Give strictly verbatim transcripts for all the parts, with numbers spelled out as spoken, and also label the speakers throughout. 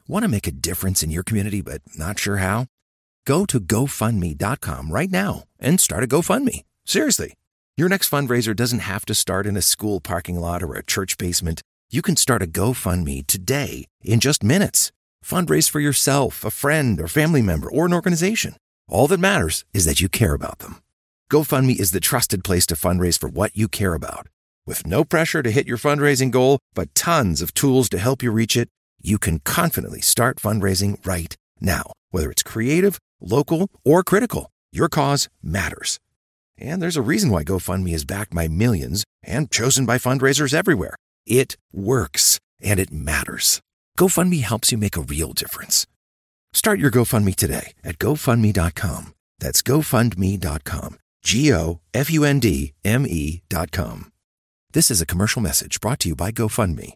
Speaker 1: Want to make a difference in your community but not sure how? Go to go fund me dot com right now and start a GoFundMe. Seriously. Your next fundraiser doesn't have to start in a school parking lot or a church basement. You can start a GoFundMe today in just minutes. Fundraise for yourself, a friend, or family member, or an organization. All that matters is that you care about them. GoFundMe is the trusted place to fundraise for what you care about. With no pressure to hit your fundraising goal, but tons of tools to help you reach it, you can confidently start fundraising right now. Whether it's creative, local, or critical, your cause matters. And there's a reason why GoFundMe is backed by millions and chosen by fundraisers everywhere. It works, and it matters. GoFundMe helps you make a real difference. Start your GoFundMe today at go fund me dot com. That's go fund me dot com. G O F U N D M E dot com. This is a commercial message brought to you by GoFundMe.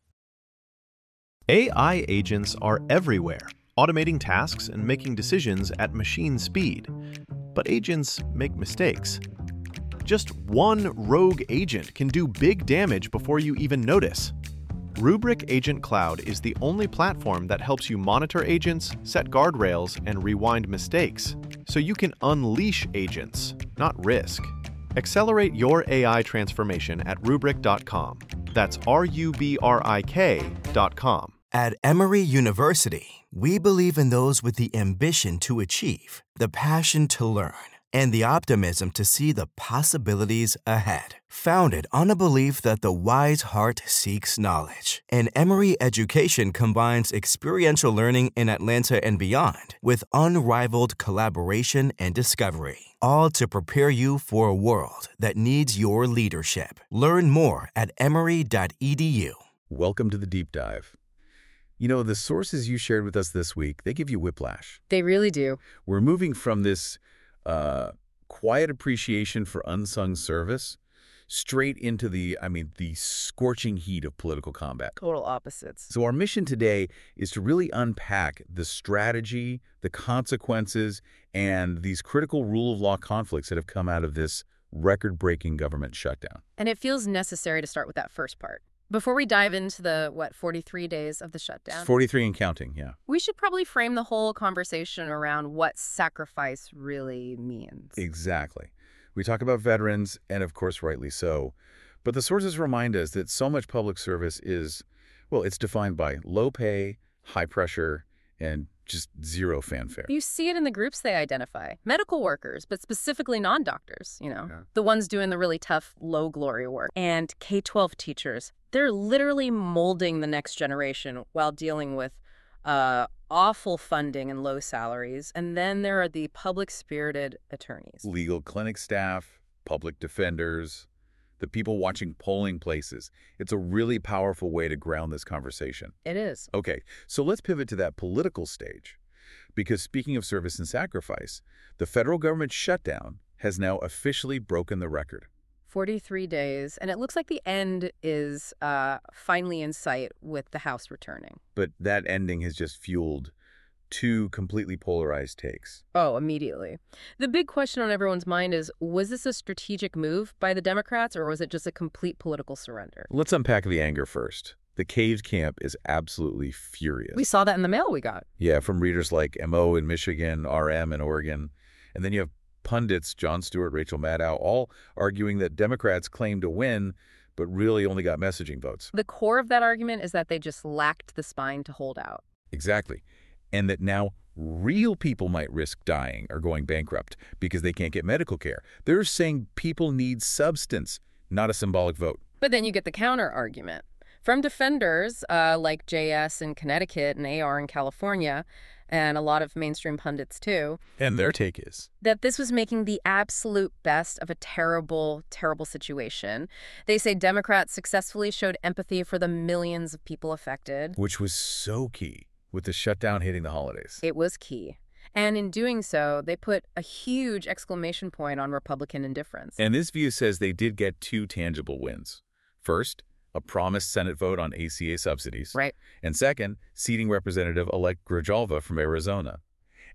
Speaker 2: A I agents are everywhere, automating tasks and making decisions at machine speed. But agents make mistakes. Just one rogue agent can do big damage before you even notice. Rubrik Agent Cloud is the only platform that helps you monitor agents, set guardrails, and rewind mistakes, so you can unleash agents, not risk. Accelerate your A I transformation at rubrik dot com. That's R U B R I K dot com.
Speaker 3: At Emory University, we believe in those with the ambition to achieve, the passion to learn, and the optimism to see the possibilities ahead. Founded on a belief that the wise heart seeks knowledge, and Emory education combines experiential learning in Atlanta and beyond with unrivaled collaboration and discovery, all to prepare you for a world that needs your leadership. Learn more at emory dot e d u.
Speaker 4: Welcome to the Deep Dive. You know, the sources you shared with us this week, they give you whiplash.
Speaker 5: They really do.
Speaker 4: We're moving from this uh, quiet appreciation for unsung service straight into the, I mean, the scorching heat of political combat.
Speaker 5: Total opposites.
Speaker 4: So our mission today is to really unpack the strategy, the consequences, and these critical rule of law conflicts that have come out of this record-breaking government shutdown.
Speaker 5: And it feels necessary to start with that first part. Before we dive into the, what, forty-three days of the shutdown?
Speaker 4: forty-three and counting, yeah.
Speaker 5: We should probably frame the whole conversation around what sacrifice really means.
Speaker 4: Exactly. We talk about veterans, and of course, rightly so. But the sources remind us that so much public service is, well, it's defined by low pay, high pressure, and just zero fanfare.
Speaker 5: You see it in the groups they identify. Medical workers, but specifically non-doctors, you know,
Speaker 4: Yeah.
Speaker 5: the ones doing the really tough, low-glory work. And K twelve teachers. They're literally molding the next generation while dealing with uh, awful funding and low salaries. And then there are the public-spirited attorneys.
Speaker 4: Legal clinic staff, public defenders, the people watching polling places. It's a really powerful way to ground this conversation.
Speaker 5: It is.
Speaker 4: Okay, so let's pivot to that political stage. Because speaking of service and sacrifice, the federal government shutdown has now officially broken the record.
Speaker 5: forty-three days, and it looks like the end is uh, finally in sight with the House returning.
Speaker 4: But that ending has just fueled two completely polarized takes.
Speaker 5: Oh, immediately. The big question on everyone's mind is, was this a strategic move by the Democrats, or was it just a complete political surrender?
Speaker 4: Let's unpack the anger first. The Caves camp is absolutely furious.
Speaker 5: We saw that in the mail we got.
Speaker 4: Yeah, from readers like M O in Michigan, R M in Oregon. And then you have pundits, Jon Stewart, Rachel Maddow, all arguing that Democrats claimed to win, but really only got messaging votes.
Speaker 5: The core of that argument is that they just lacked the spine to hold out.
Speaker 4: Exactly. And that now real people might risk dying or going bankrupt because they can't get medical care. They're saying people need substance, not a symbolic vote.
Speaker 5: But then you get the counter argument from defenders uh, like J S in Connecticut and A R in California, and a lot of mainstream pundits too.
Speaker 4: And their take is
Speaker 5: that this was making the absolute best of a terrible, terrible situation. They say Democrats successfully showed empathy for the millions of people affected.
Speaker 4: Which was so key with the shutdown hitting the holidays.
Speaker 5: It was key. And in doing so, they put a huge exclamation point on Republican indifference.
Speaker 4: And this view says they did get two tangible wins. First, a promised Senate vote on A C A subsidies.
Speaker 5: Right.
Speaker 4: And second, seating Representative-elect Grijalva from Arizona.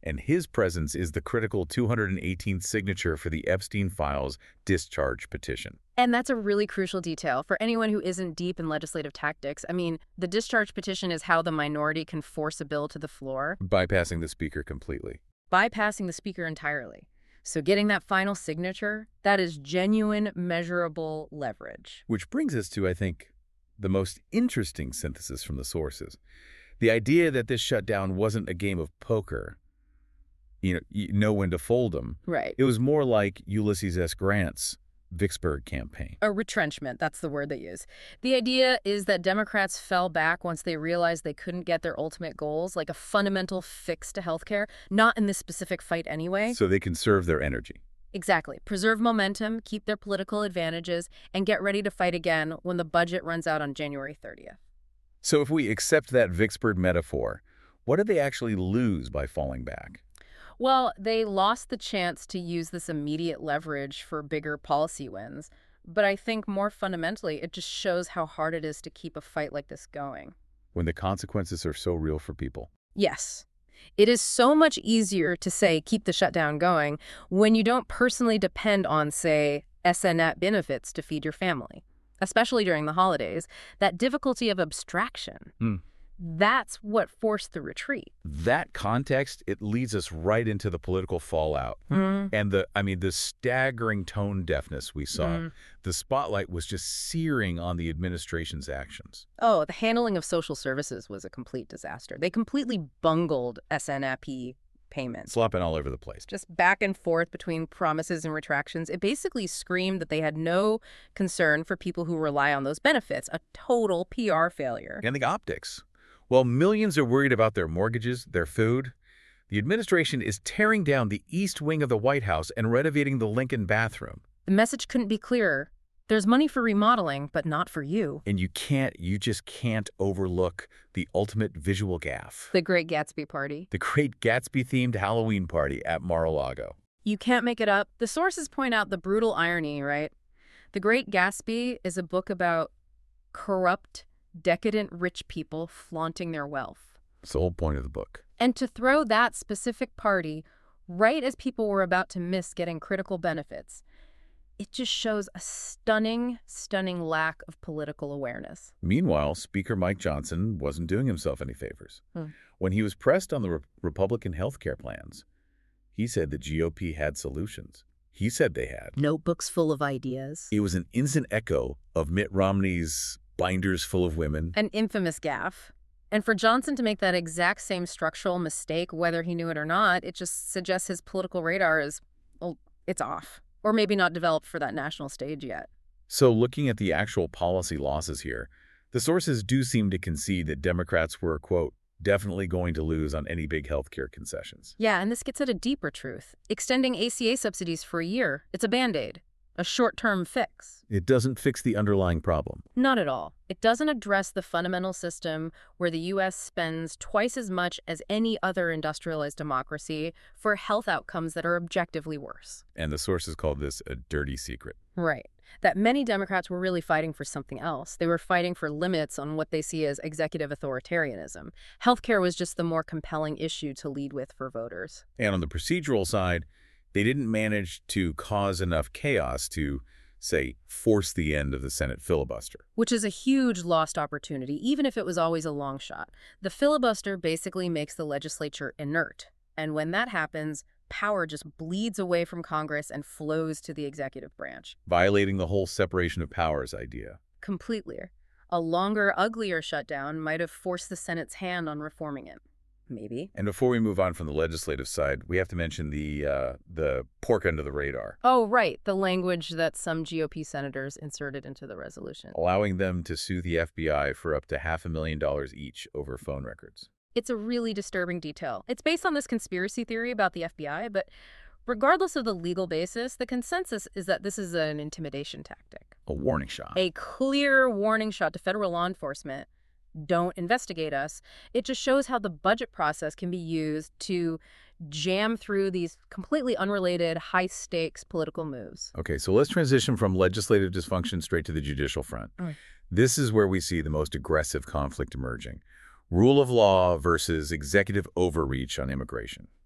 Speaker 4: and his presence is the critical two hundred eighteenth signature for the Epstein Files discharge petition.
Speaker 5: And that's a really crucial detail for anyone who isn't deep in legislative tactics. I mean, the discharge petition is how the minority can force a bill to the floor,
Speaker 4: Bypassing the speaker completely.
Speaker 5: bypassing the speaker entirely. So getting that final signature, that is genuine, measurable leverage.
Speaker 4: Which brings us to, I think, the most interesting synthesis from the sources. The idea that this shutdown wasn't a game of poker, you know, you know when to fold 'em.
Speaker 5: Right.
Speaker 4: It was more like Ulysses S. Grant's Vicksburg campaign.
Speaker 5: A retrenchment, that's the word they use. The idea is that Democrats fell back once they realized they couldn't get their ultimate goals, like a fundamental fix to healthcare, not in this specific fight anyway.
Speaker 4: So they conserve their energy.
Speaker 5: Exactly. Preserve momentum, keep their political advantages, and get ready to fight again when the budget runs out on January thirtieth.
Speaker 4: So if we accept that Vicksburg metaphor, what did they actually lose by falling back?
Speaker 5: Well, they lost the chance to use this immediate leverage for bigger policy wins. But I think more fundamentally, it just shows how hard it is to keep a fight like this going.
Speaker 4: When the consequences are so real for people.
Speaker 5: Yes. It is so much easier to say keep the shutdown going when you don't personally depend on, say, S N A T benefits to feed your family, especially during the holidays. That difficulty of abstraction.
Speaker 4: Mm.
Speaker 5: That's what forced the retreat.
Speaker 4: That context, it leads us right into the political fallout.
Speaker 5: Mm.
Speaker 4: And the, I mean, the staggering tone deafness we saw.
Speaker 5: Mm.
Speaker 4: The spotlight was just searing on the administration's actions.
Speaker 5: Oh, the handling of social services was a complete disaster. They completely bungled S N A P payments.
Speaker 4: Slopping all over the place.
Speaker 5: Just back and forth between promises and retractions. It basically screamed that they had no concern for people who rely on those benefits. A total P R failure.
Speaker 4: And the optics. While millions are worried about their mortgages, their food, the administration is tearing down the east wing of the White House and renovating the Lincoln bathroom.
Speaker 5: The message couldn't be clearer. There's money for remodeling, but not for you.
Speaker 4: And you can't, you just can't overlook the ultimate visual gaffe.
Speaker 5: The Great Gatsby party.
Speaker 4: The Great Gatsby-themed Halloween party at Mar-a-Lago.
Speaker 5: You can't make it up. The sources point out the brutal irony, right? The Great Gatsby is a book about corrupt, decadent rich people flaunting their wealth.
Speaker 4: It's the whole point of the book.
Speaker 5: And to throw that specific party right as people were about to miss getting critical benefits, it just shows a stunning, stunning lack of political awareness.
Speaker 4: Meanwhile, Speaker Mike Johnson wasn't doing himself any favors.
Speaker 5: Hmm.
Speaker 4: When he was pressed on the re- Republican health care plans, he said the G O P had solutions. He said they had.
Speaker 5: Notebooks full of ideas.
Speaker 4: It was an instant echo of Mitt Romney's binders full of women.
Speaker 5: An infamous gaffe. And for Johnson to make that exact same structural mistake, whether he knew it or not, it just suggests his political radar is, well, it's off. Or maybe not developed for that national stage yet.
Speaker 4: So looking at the actual policy losses here, the sources do seem to concede that Democrats were, quote, definitely going to lose on any big healthcare concessions.
Speaker 5: Yeah, and this gets at a deeper truth. Extending A C A subsidies for a year, it's a Band-Aid. A short-term fix.
Speaker 4: It doesn't fix the underlying problem.
Speaker 5: Not at all. It doesn't address the fundamental system where the U S spends twice as much as any other industrialized democracy for health outcomes that are objectively worse.
Speaker 4: And the sources called this a dirty secret.
Speaker 5: Right. That many Democrats were really fighting for something else. They were fighting for limits on what they see as executive authoritarianism. Healthcare was just the more compelling issue to lead with for voters.
Speaker 4: And on the procedural side, they didn't manage to cause enough chaos to, say, force the end of the Senate filibuster.
Speaker 5: Which is a huge lost opportunity, even if it was always a long shot. The filibuster basically makes the legislature inert. And when that happens, power just bleeds away from Congress and flows to the executive branch.
Speaker 4: Violating the whole separation of powers idea.
Speaker 5: Completely. A longer, uglier shutdown might have forced the Senate's hand on reforming it. Maybe.
Speaker 4: And before we move on from the legislative side, we have to mention the uh, the pork under the radar.
Speaker 5: Oh, right. The language that some G O P senators inserted into the resolution.
Speaker 4: Allowing them to sue the F B I for up to half a million dollars each over phone records.
Speaker 5: It's a really disturbing detail. It's based on this conspiracy theory about the F B I, but regardless of the legal basis, the consensus is that this is an intimidation tactic.
Speaker 4: A warning shot.
Speaker 5: A clear warning shot to federal law enforcement. Don't investigate us. It just shows how the budget process can be used to jam through these completely unrelated, high-stakes political moves.
Speaker 4: Okay, so let's transition from legislative dysfunction straight to the judicial front.
Speaker 5: Right.
Speaker 4: This is where we see the most aggressive conflict emerging. Rule of law versus executive overreach on immigration.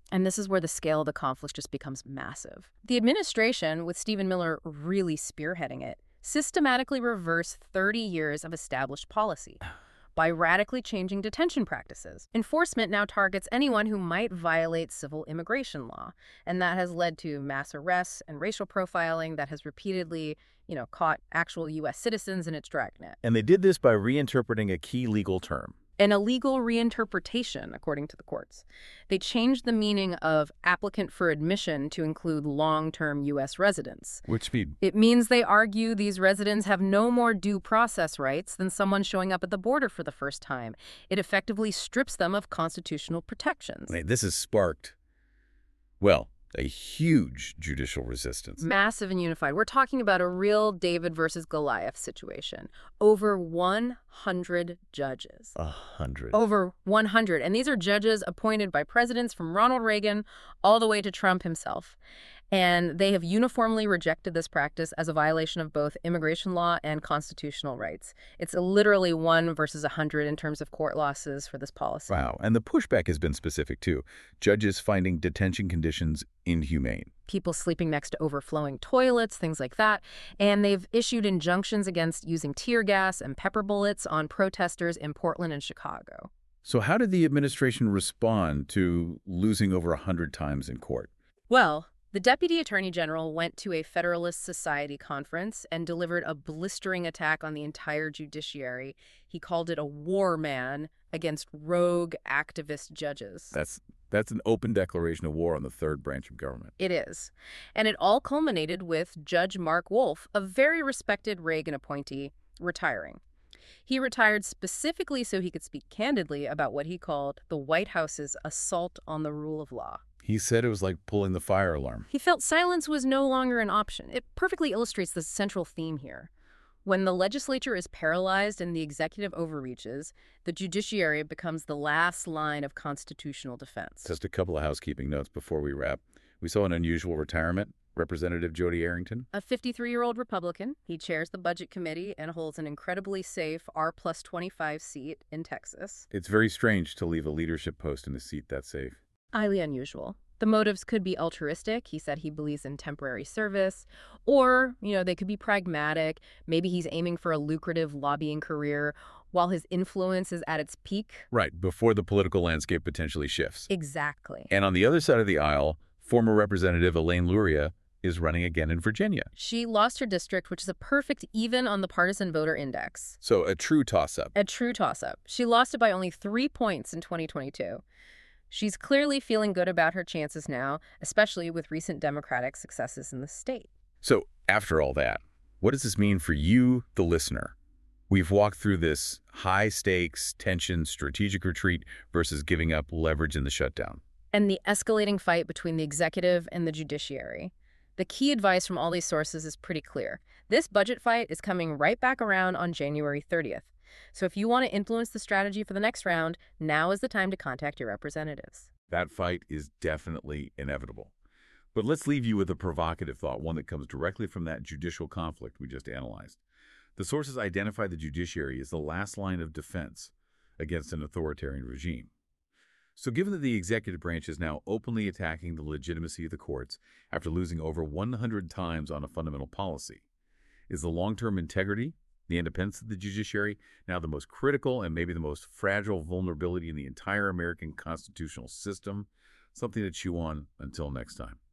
Speaker 5: And this is where the scale of the conflict just becomes massive. The administration, with Stephen Miller really spearheading it, systematically reversed thirty years of established policy by radically changing detention practices. Enforcement now targets anyone who might violate civil immigration law, and that has led to mass arrests and racial profiling that has repeatedly, you know, caught actual U S citizens in its dragnet.
Speaker 4: And they did this by reinterpreting a key legal term.
Speaker 5: An illegal reinterpretation, according to the courts. They changed the meaning of applicant for admission to include long-term U S residents.
Speaker 4: Which speed?
Speaker 5: It means they argue these residents have no more due process rights than someone showing up at the border for the first time. It effectively strips them of constitutional protections.
Speaker 4: I mean, this has sparked, well, a huge judicial resistance.
Speaker 5: Massive and unified. We're talking about a real David versus Goliath situation. Over one hundred judges.
Speaker 2: A hundred.
Speaker 5: Over one hundred. And these are judges appointed by presidents from Ronald Reagan all the way to Trump himself. And they have uniformly rejected this practice as a violation of both immigration law and constitutional rights. It's literally one versus a hundred in terms of court losses for this policy.
Speaker 4: Wow. And the pushback has been specific, too. Judges finding detention conditions inhumane.
Speaker 5: People sleeping next to overflowing toilets, things like that. And they've issued injunctions against using tear gas and pepper bullets on protesters in Portland and Chicago.
Speaker 4: So how did the administration respond to losing over a hundred times in court?
Speaker 5: Well, the Deputy Attorney General went to a Federalist Society conference and delivered a blistering attack on the entire judiciary. He called it a war man against rogue activist judges.
Speaker 4: That's that's an open declaration of war on the third branch of government.
Speaker 5: It is. And it all culminated with Judge Mark Wolf, a very respected Reagan appointee, retiring. He retired specifically so he could speak candidly about what he called the White House's assault on the rule of law.
Speaker 4: He said it was like pulling the fire alarm.
Speaker 5: He felt silence was no longer an option. It perfectly illustrates the central theme here. When the legislature is paralyzed and the executive overreaches, the judiciary becomes the last line of constitutional defense.
Speaker 4: Just a couple of housekeeping notes before we wrap. We saw an unusual retirement. Representative Jody Arrington.
Speaker 5: A fifty-three-year-old Republican. He chairs the Budget Committee and holds an incredibly safe R plus twenty-five seat in Texas.
Speaker 4: It's very strange to leave a leadership post in a seat that safe.
Speaker 5: Highly unusual. The motives could be altruistic. He said he believes in temporary service. Or, you know, they could be pragmatic. Maybe he's aiming for a lucrative lobbying career while his influence is at its peak.
Speaker 4: Right, before the political landscape potentially shifts.
Speaker 5: Exactly.
Speaker 4: And on the other side of the aisle, former Representative Elaine Luria is running again in Virginia.
Speaker 5: She lost her district, which is a perfect even on the partisan voter index.
Speaker 4: So a true toss-up.
Speaker 5: A true toss-up. She lost it by only three points in twenty twenty-two. She's clearly feeling good about her chances now, especially with recent Democratic successes in the state.
Speaker 4: So after all that, what does this mean for you, the listener? We've walked through this high-stakes, tension, strategic retreat versus giving up leverage in the shutdown.
Speaker 5: And the escalating fight between the executive and the judiciary. The key advice from all these sources is pretty clear. This budget fight is coming right back around on January thirtieth. So if you want to influence the strategy for the next round, now is the time to contact your representatives.
Speaker 4: That fight is definitely inevitable. But let's leave you with a provocative thought, one that comes directly from that judicial conflict we just analyzed. The sources identify the judiciary as the last line of defense against an authoritarian regime. So given that the executive branch is now openly attacking the legitimacy of the courts after losing over one hundred times on a fundamental policy, is the long-term integrity, the independence of the judiciary, now the most critical and maybe the most fragile vulnerability in the entire American constitutional system? Something to chew on until next time.